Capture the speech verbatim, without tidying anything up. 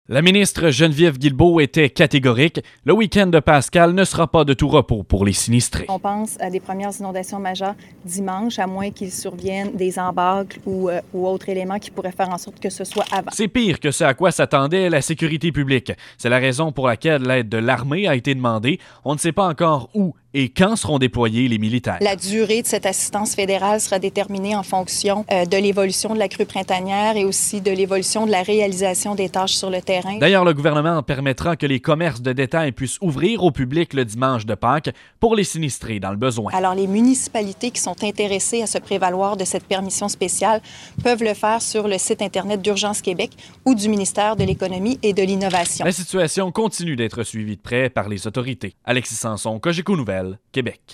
La ministre Geneviève Guilbeault était catégorique. Le week-end de Pascal ne sera pas de tout repos pour les sinistrés. On pense à des premières inondations majeures dimanche, à moins qu'il survienne des embâcles ou, euh, ou autres éléments qui pourraient faire en sorte que ce soit avant. C'est pire que ce à quoi s'attendait la sécurité publique. C'est la raison pour laquelle l'aide de l'armée a été demandée. On ne sait pas encore où et quand seront déployés les militaires. La durée de cette assistance fédérale sera déterminée en fonction euh, de l'évolution de la crue printanière et aussi de l'évolution de la réalisation des tâches sur le terrain. D'ailleurs, le gouvernement permettra que les commerces de détail puissent ouvrir au public le dimanche de Pâques pour les sinistrés dans le besoin. Alors, les municipalités qui sont intéressées à se prévaloir de cette permission spéciale peuvent le faire sur le site Internet d'Urgence Québec ou du ministère de l'Économie et de l'Innovation. La situation continue d'être suivie de près par les autorités. Alexis Sanson, Cogeco Nouvelles, Québec.